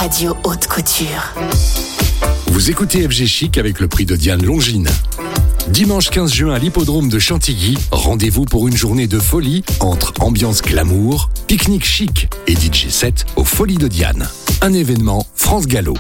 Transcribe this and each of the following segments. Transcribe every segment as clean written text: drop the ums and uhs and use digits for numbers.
radio haute couture. Vous écoutez FG Chic avec le prix de Diane Longines. Dimanche 15 juin à l'hippodrome de Chantilly, rendez-vous pour une journée de folie entre ambiance glamour, pique-nique chic et DJ set aux Folies de Diane. Un événement France Gallo.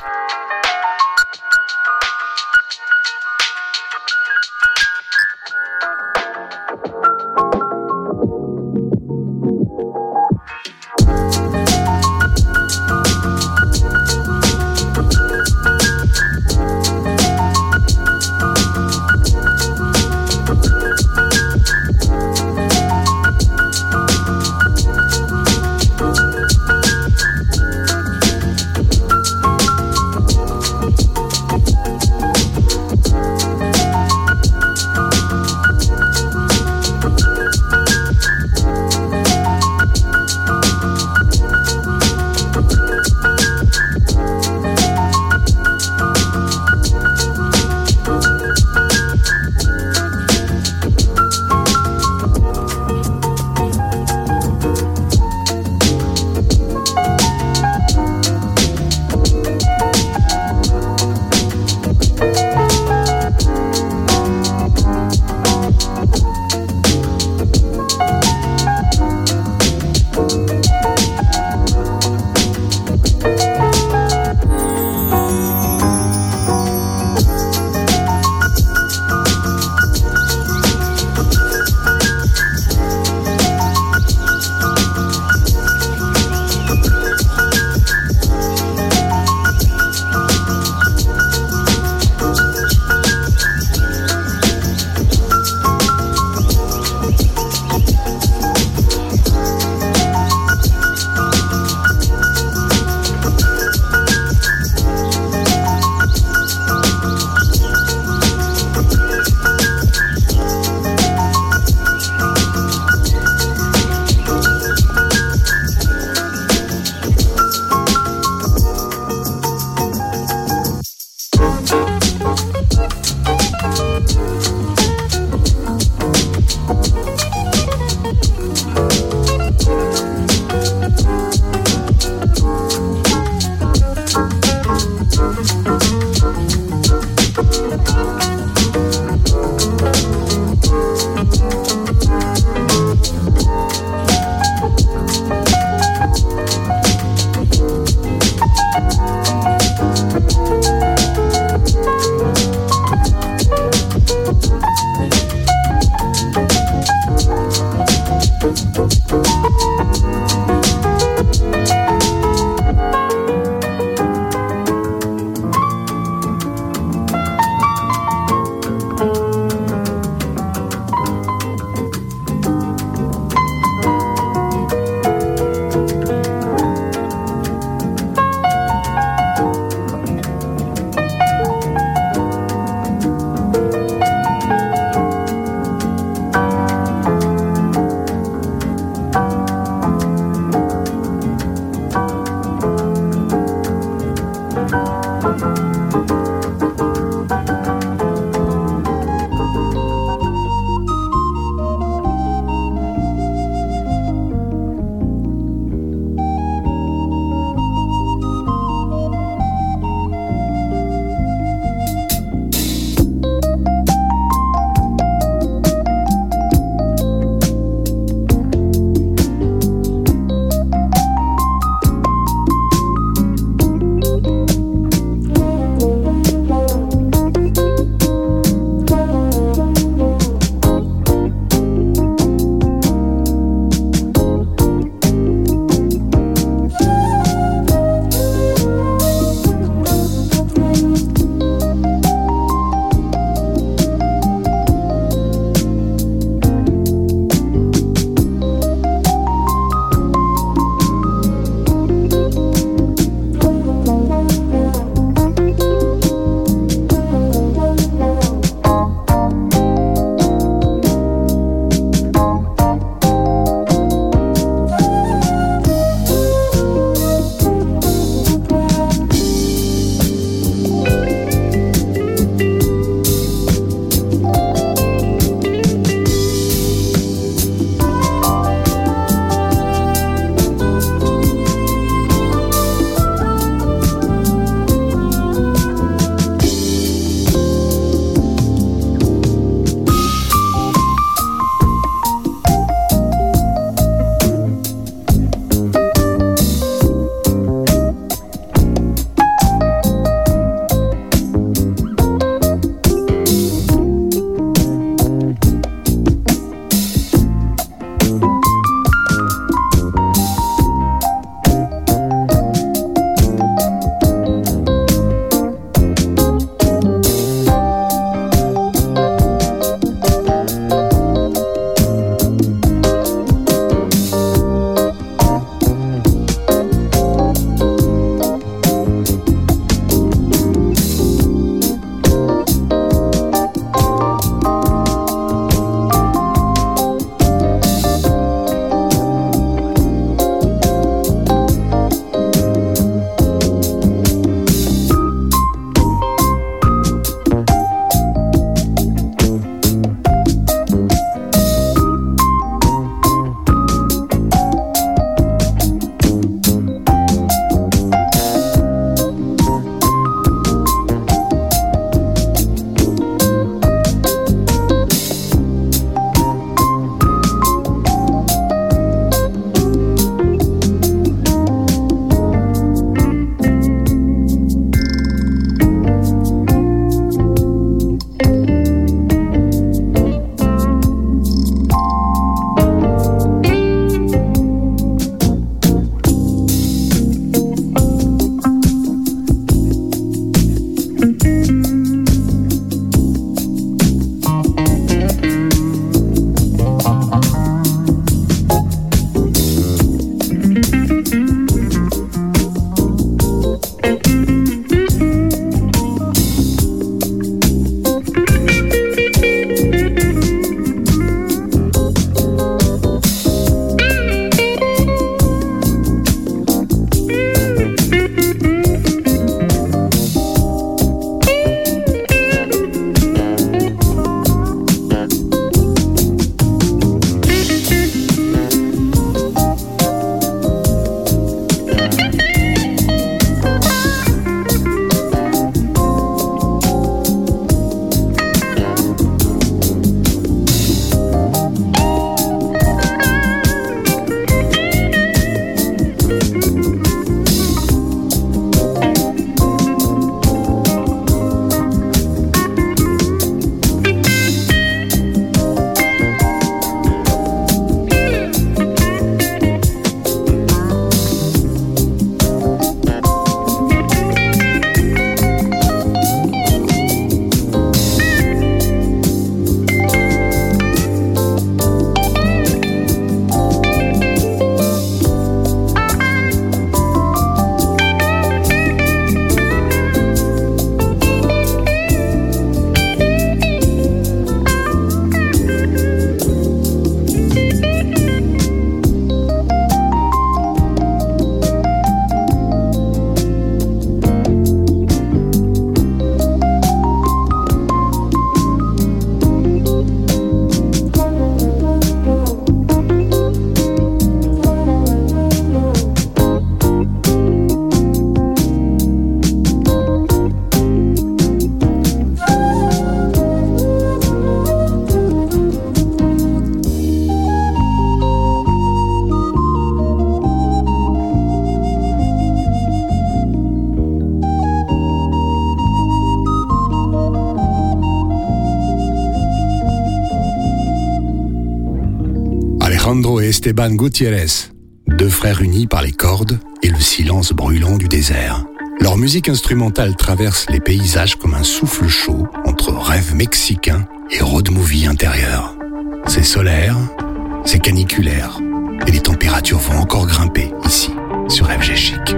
Alejandro et Esteban Gutiérrez, deux frères unis par les cordes et le silence brûlant du désert. Leur musique instrumentale traverse les paysages comme un souffle chaud entre rêve mexicain et road movie intérieur. C'est solaire, c'est caniculaire, et les températures vont encore grimper ici, sur FG Chic.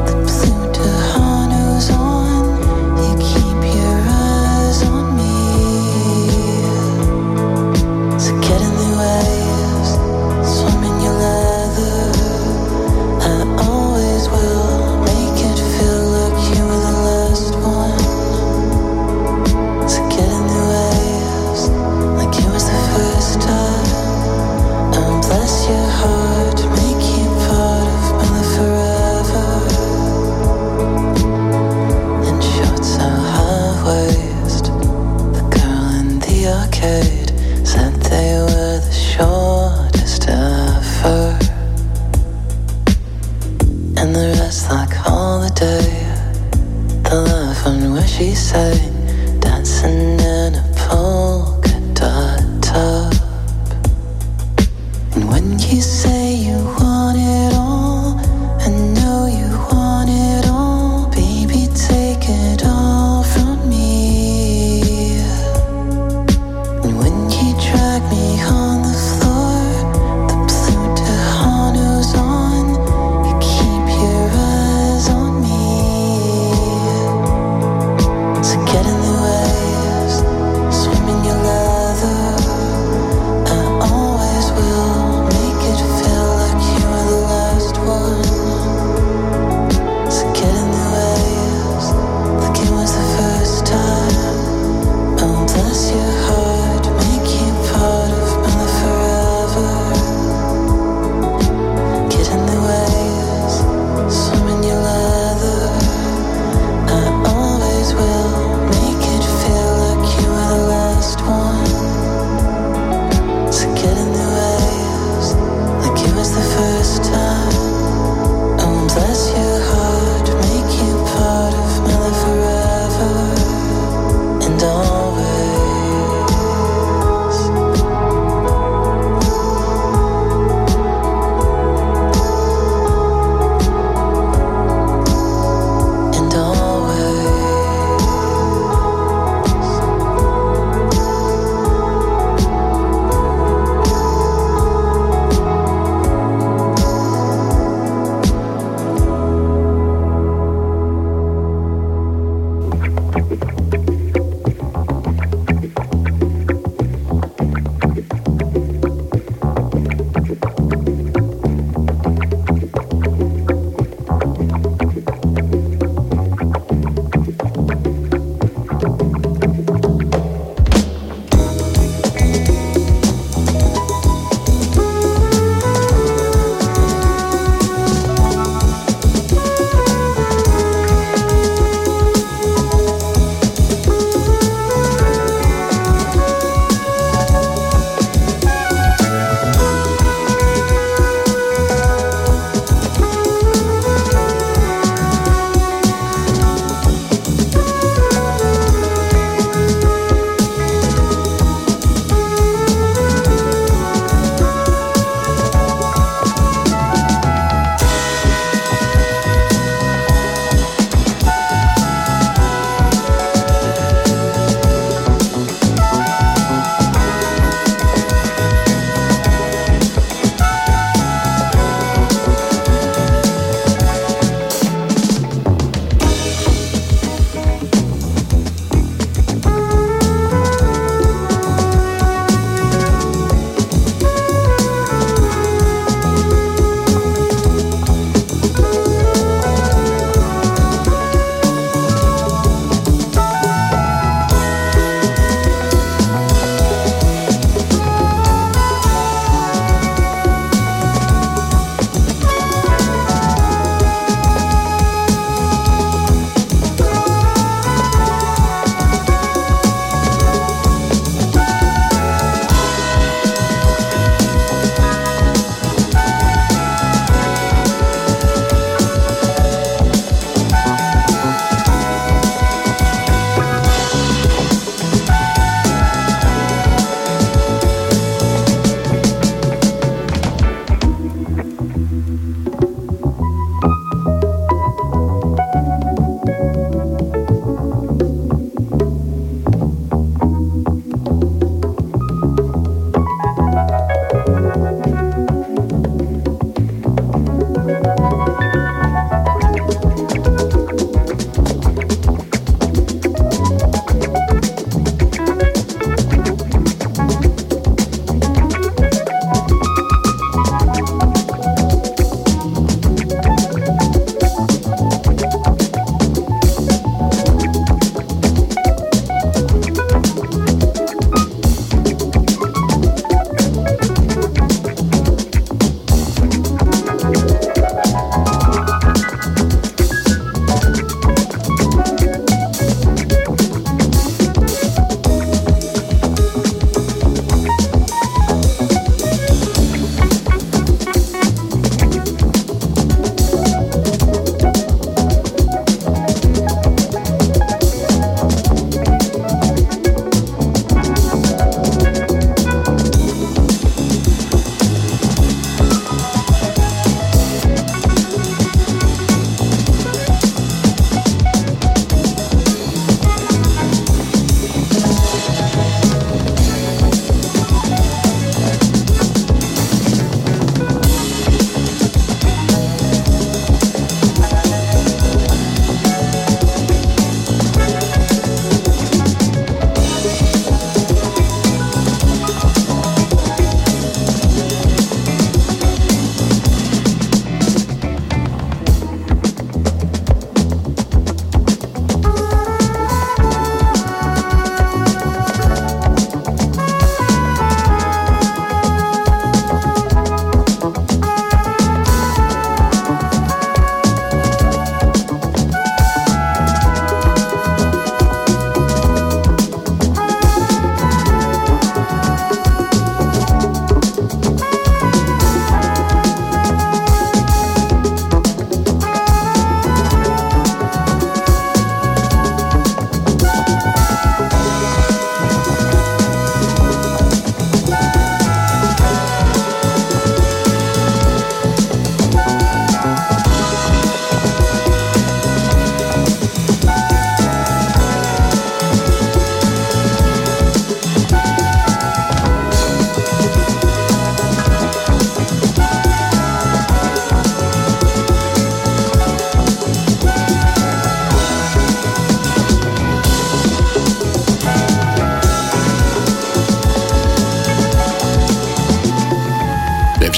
Keep your eyes on me. arcade, said they were the shortest ever. And the rest like holiday, the love one where she sang, dancing in a polka dot top. And when you say you want it all, I know you want it all, baby, take it all from me. And when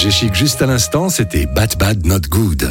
FG Chic juste à l'instant, c'était Bad Bad Not Good.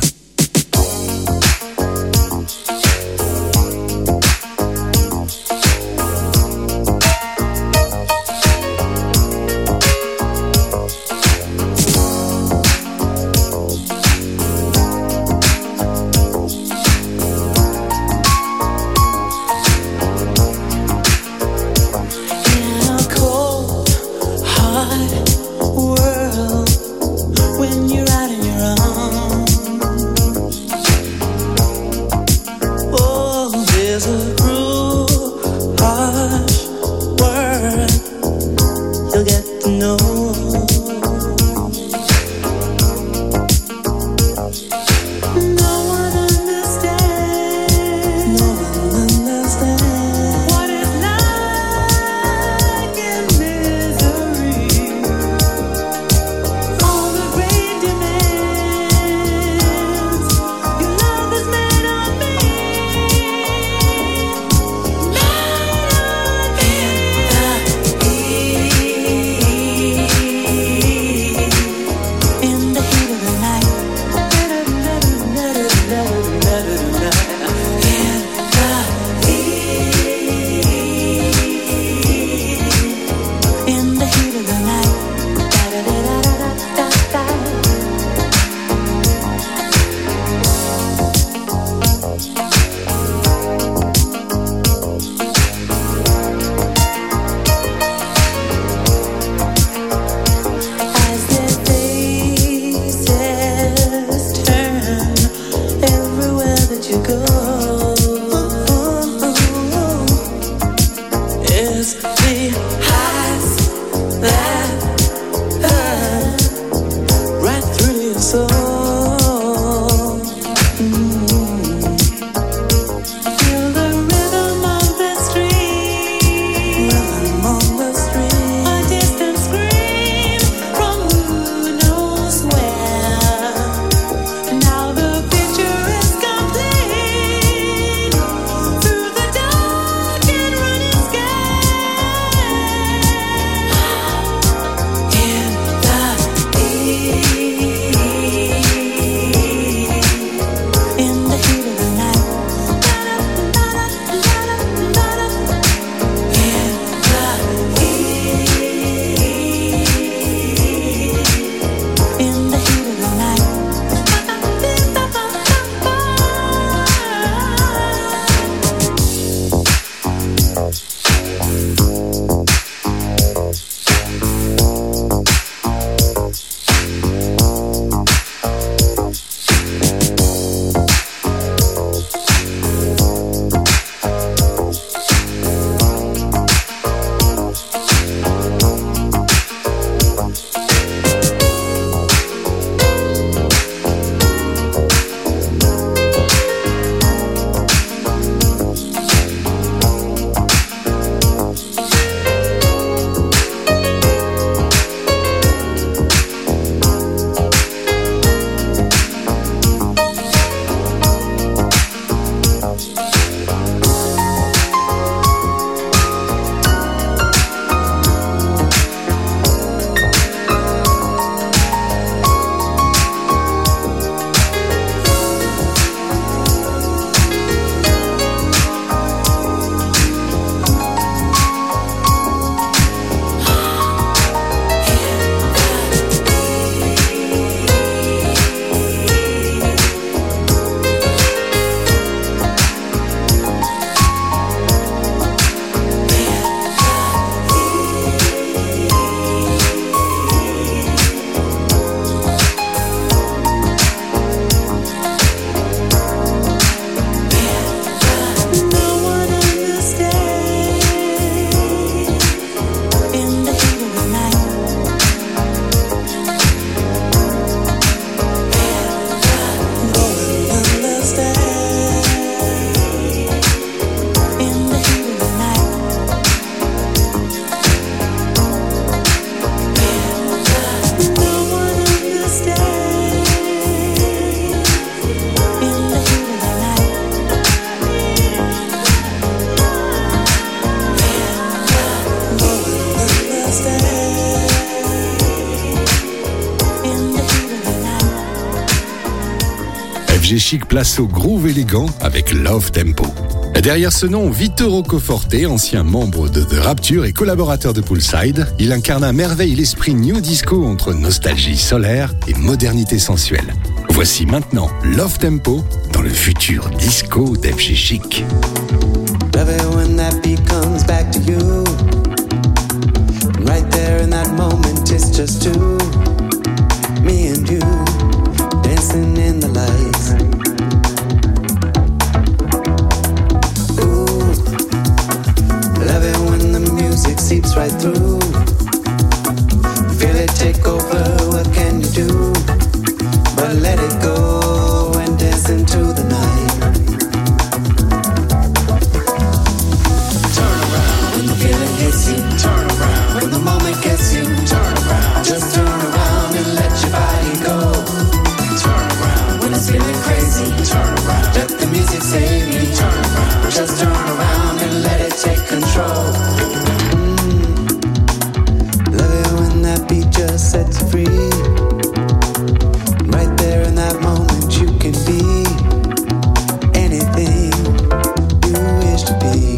in the FG Chic place au groove élégant avec Love Tempo. Derrière ce nom, Vito Roccoforte, ancien membre de The Rapture et collaborateur de Poolside, il incarne à merveille l'esprit new disco entre nostalgie solaire et modernité sensuelle. Voici maintenant Love Tempo dans le futur disco d'FG Chic. Love it when that beat comes back to you. Right there in that moment, it's just two. Me and you, dancing in the lights. Ooh, love it when the music seeps right through. Feel it take over, what can you do? But let it go and dance into the night. Turn around when the feeling hits you. Turn around when the moment gets you. Turn around, just turn around and let your body go. Turn around when it's feeling crazy. Turn around, let the music save me. Turn around, just turn around and let it take control. Love it when that beat just sets you free. Right there in that moment you can be anything you wish to be.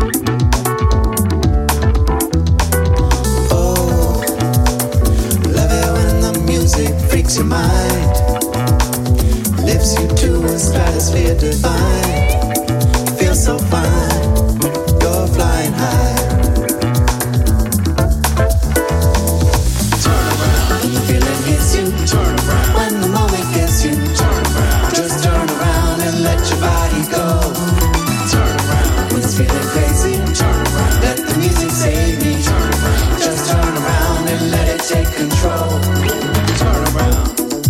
Oh, love it when the music freaks your mind, lifts you to a stratosphere divine. Feel so fine, you're flying high. Turn around when the feeling hits you. Turn around when the moment gets you. Turn around, just turn around and let your body go. Turn around when it's feeling crazy. Turn around, let the music save me. Turn around, just turn around and let it take control. Turn around.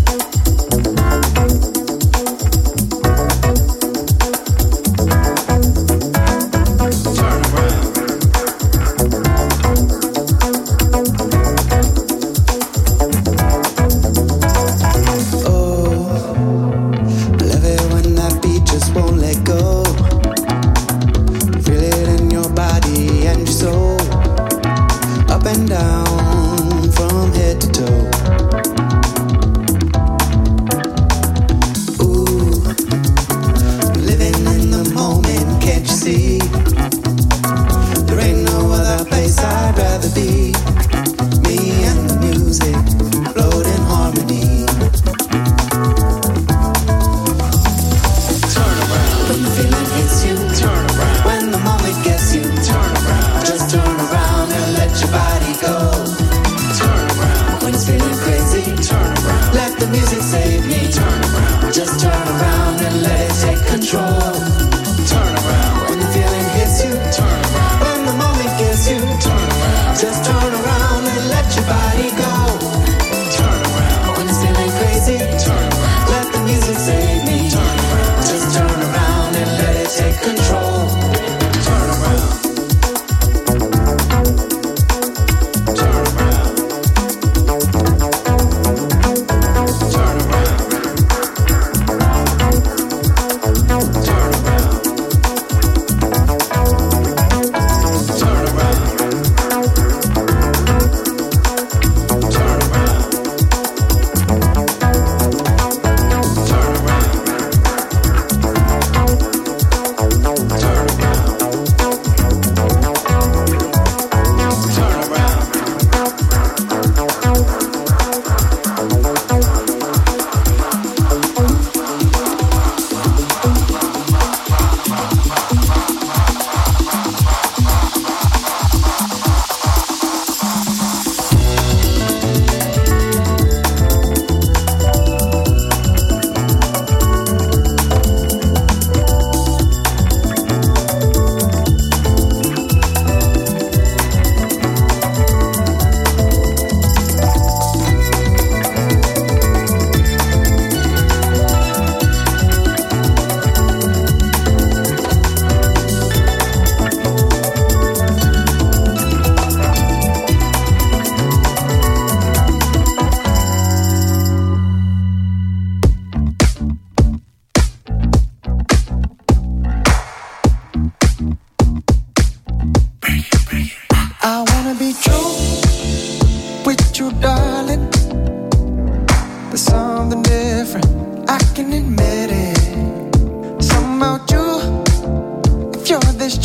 you, darling. There's something different, I can admit it.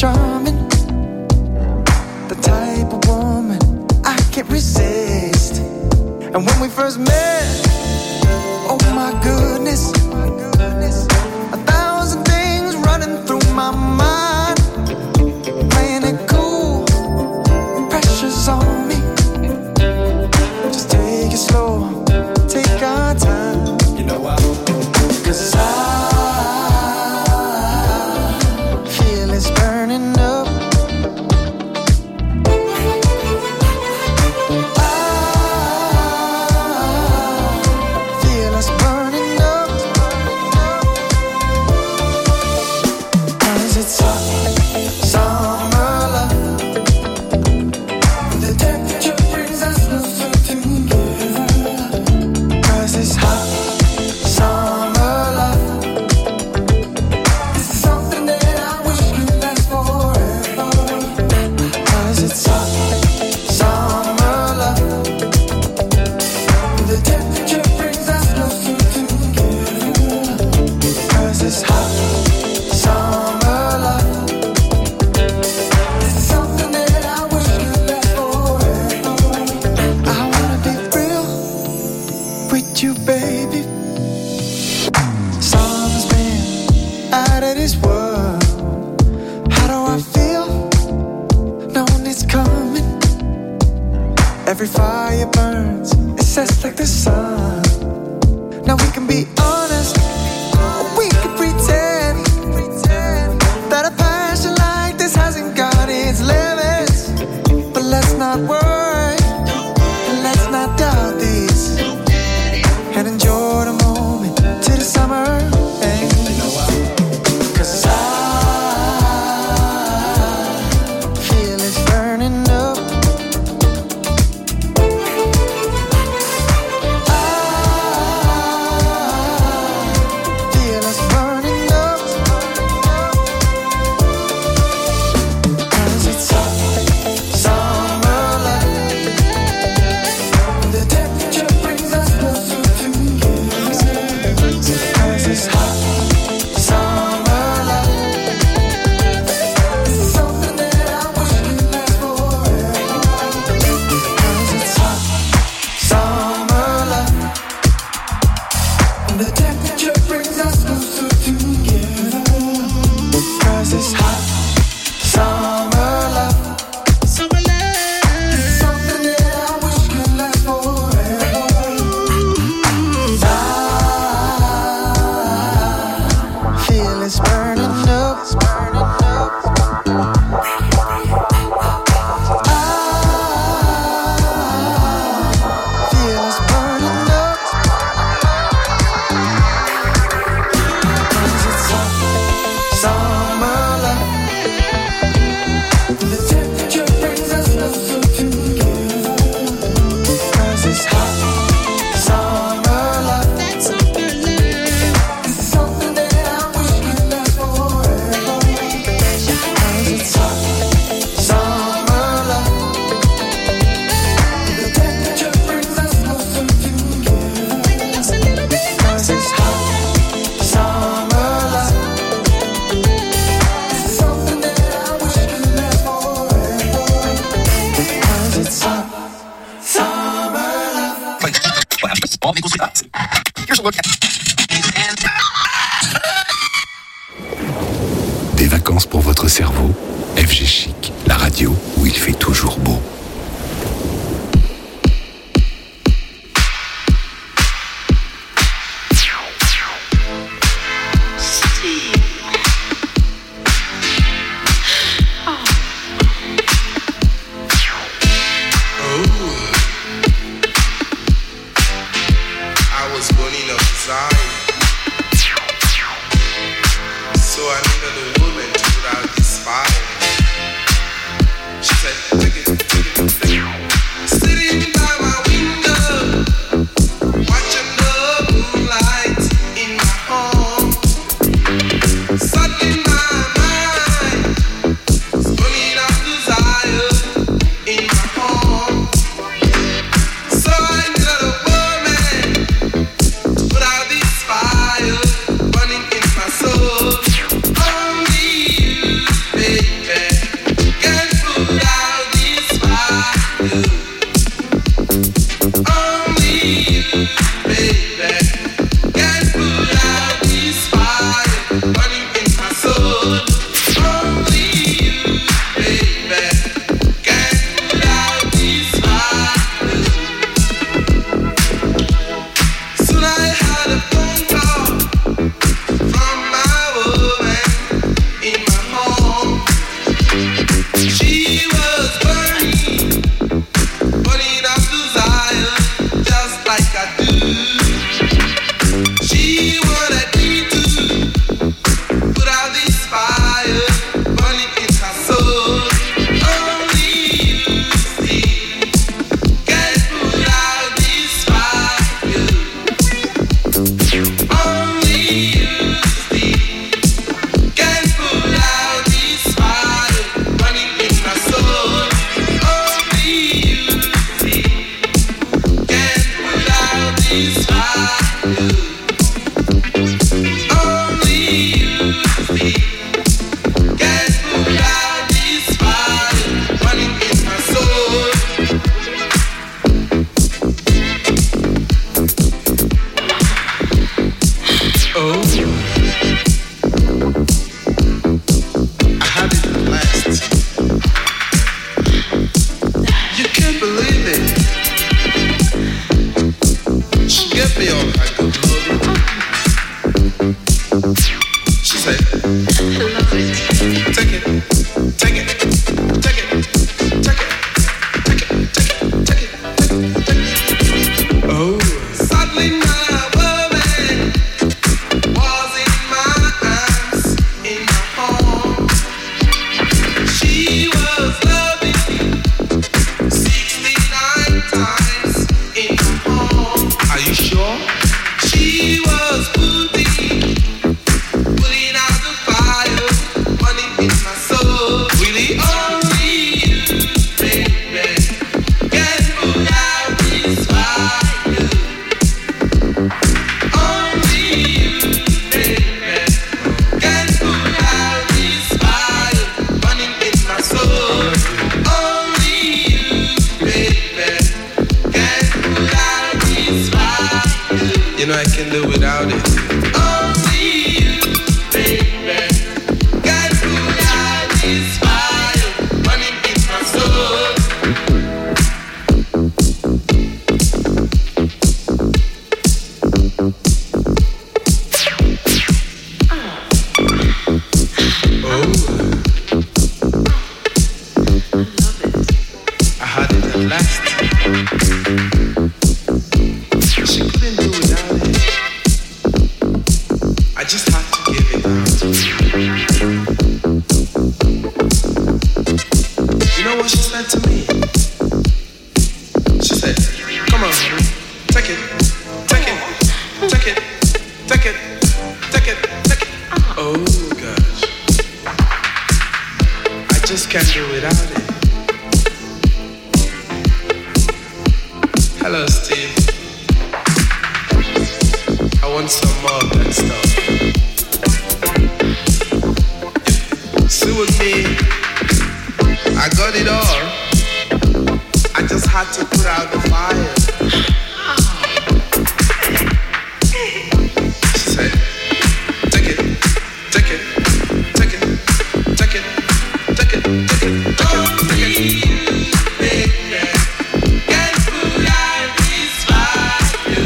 charming, the type of woman I can't resist. And when we first met, oh my goodness, a thousand things running through my mind, playing it cool, pressure's on me. Just take it slow, take our time. You know why? 'Cause I feel it's burning up. Every fire burns, it sets like the sun. Now we can be honest, or we can pretend that a passion like this hasn't got its limits. But let's not worry, and let's not doubt this, and enjoy the moment till the summer ends. 'Cause I feel it's burning up. Des vacances pour votre cerveau, FG Chic, la radio où il fait toujours beau. So I needed a woman to put out this fire. She said, take it. can't believe it. She gave me all that good loving. She said, I love it. Take it, take it, take it, take it, take it, take it, take it, take it. Oh, suddenly my woman was in my arms, in my home. She was loving me 69 times in my home. Are you sure? She was putting out the fire, burning in my soul. Really, only you, baby, can put out this fire. Only you, baby, can put out this fire, burning in my soul. Only you, baby, can put out this fire. You know I can do without it. Only you, baby, can put out this fire, burning in my soul. Oh, I had it at last. She couldn't do without it. I just had to give it out. You know what she said to me? She said, come on, honey, take it, take it, take it, take it, take it, take it. Oh gosh, I just can't do without it. Hello, Steve. I want some more of that stuff. See with me, I got it all. I just had to put out the fire. She said, take it, take it, take it, take it, take it, take it, take it, take it. Baby, can put out this fire.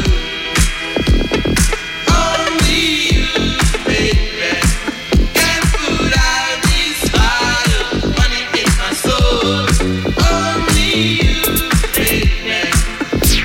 Only you, baby, can put out this fire, burning in my soul. Only you, baby,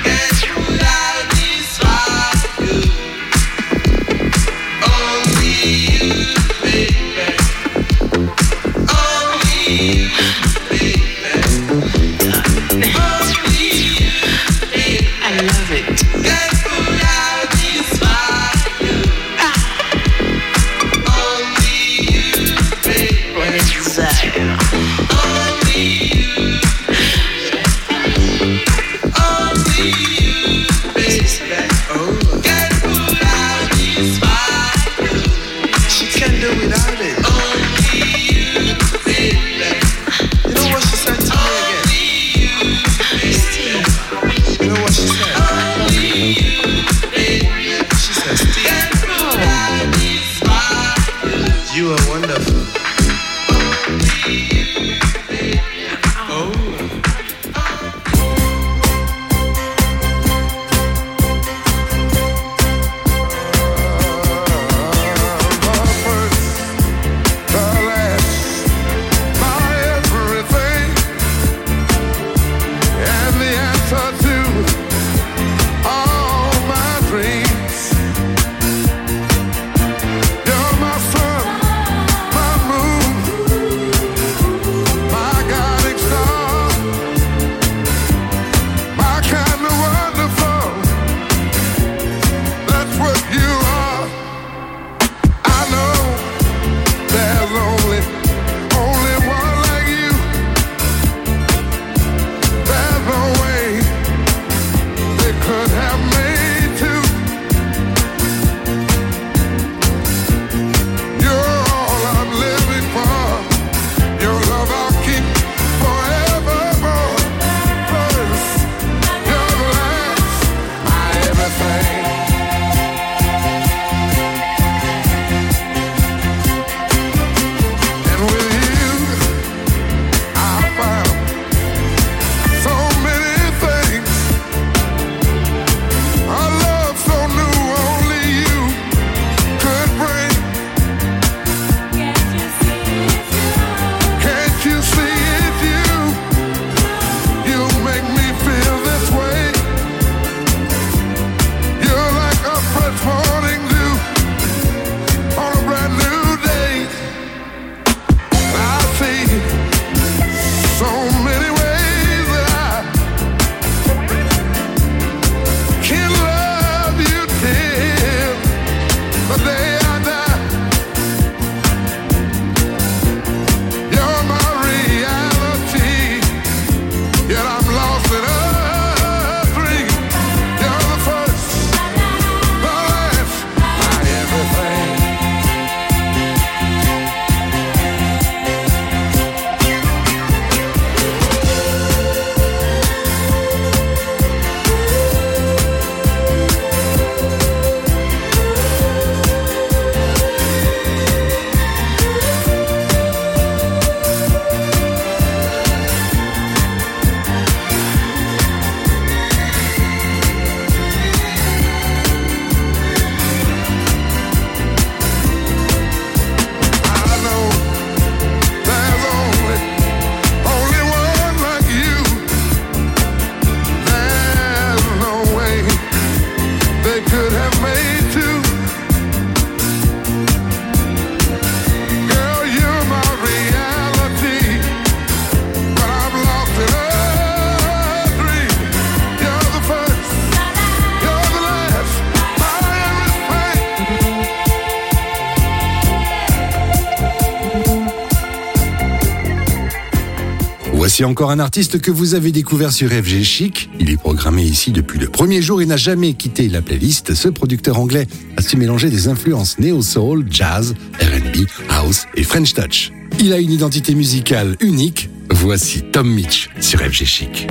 Voici encore un artiste que vous avez découvert sur FG Chic. Il est programmé ici depuis le premier jour et n'a jamais quitté la playlist. Ce producteur anglais a su mélanger des influences néo-soul, jazz, R&B, house et French touch. Il a une identité musicale unique. Voici Tom Mitch sur FG Chic.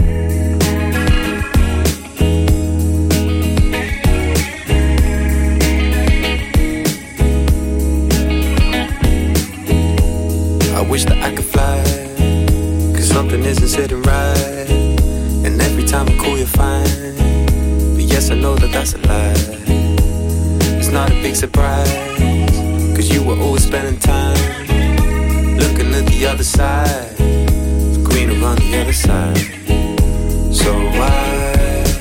I wish that I could fly, cause something isn't sitting right. And every time I call you fine, but yes I know that that's a lie. It's not a big surprise, cause you were always spending time looking at the other side, the greener on the other side. So why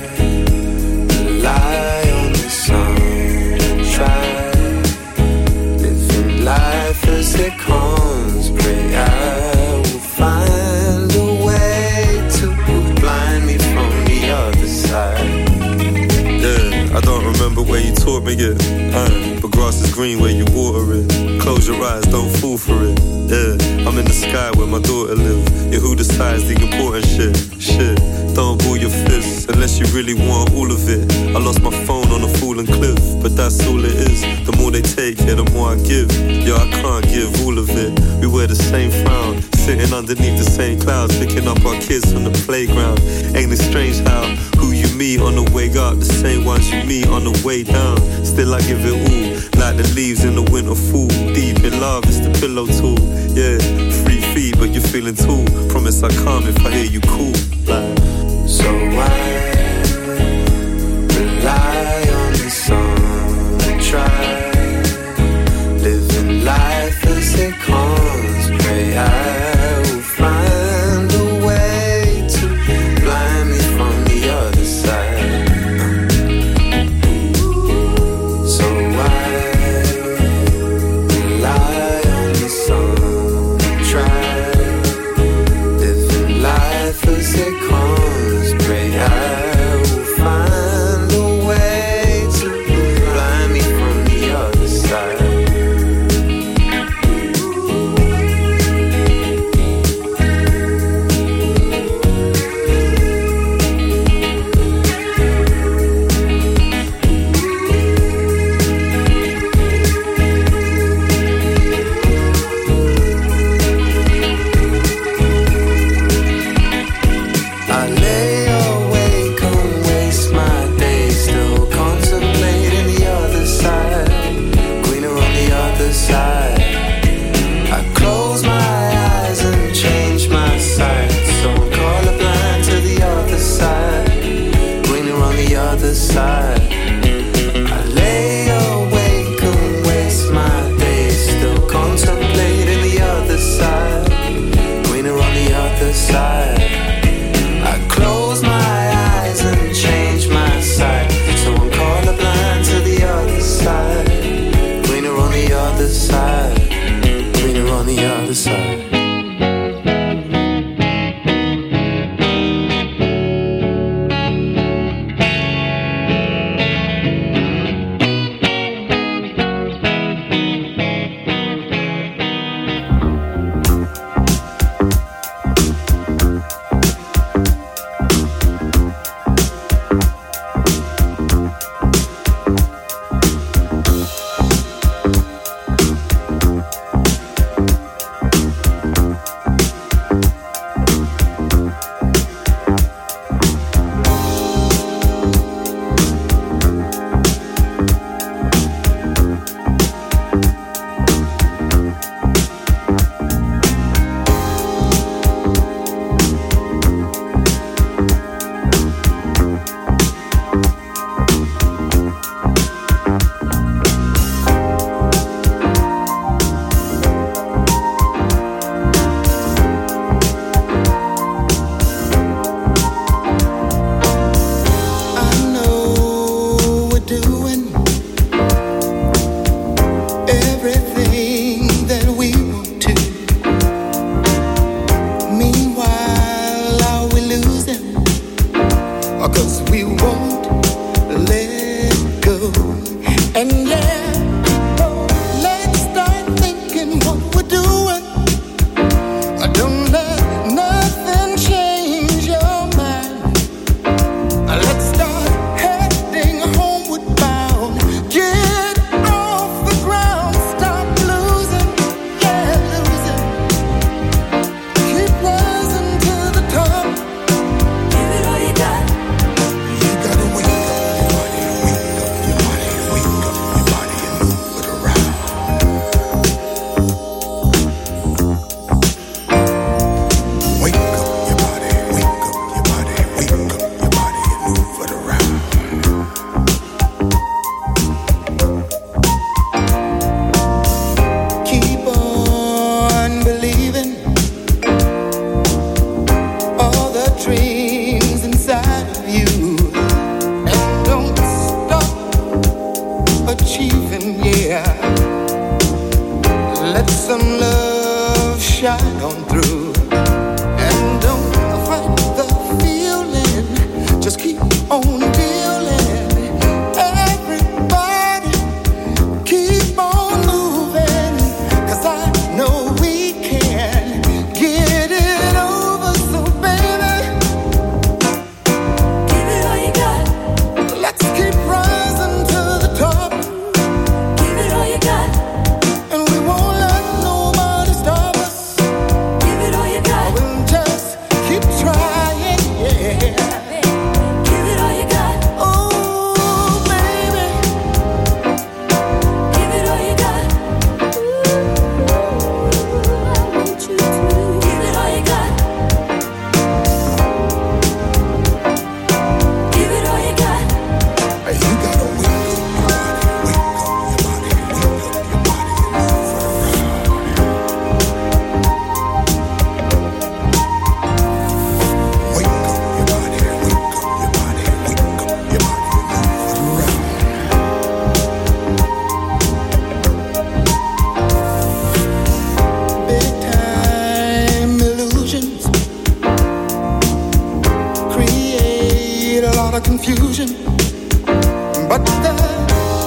rely on the sunshine, living life as it comes. Pray I will find a way to blind me from the other side. Yeah, I don't remember where you taught me it, but grass is green where you water it. Close your eyes, don't fall for it. Yeah, I'm in the sky where my daughter live. Yeah, who decides the important shit? Shit, don't ball your fists unless you really want all of it. I lost my phone on a fallen cliff, but that's all it is. The more they take, yeah, the more I give. Yeah, I can't give all of it. We wear the same frown, sitting underneath the same clouds, picking up our kids from the playground. Ain't it strange how who you meet on the way up, the same ones you meet on the way down. Still I give it all, like the leaves in the winter fall. Deep in love, it's the pillow tool. Yeah, 3 feet, but you're feeling tall. Promise I come if I hear you cool. Like, so why rely on the sun? Try living life as it comes. Pray I will find a way to blind me from the other side. So why rely on the sun? Try living life as it comes. Pray I will find a way to blind me from the other side. I lay awake and waste my days, still contemplating the other side, greener on the other side. I close my eyes and change my sight, so I'm colorblind to the other side, greener on the other side. I lay awake and waste my days, still contemplating the other side, greener on the other side. I close my eyes and change my sight, so I'm colorblind to the other side, greener on the other side, greener on the other side. Let's start thinking what we're doing. I don't let nothing confusion, but the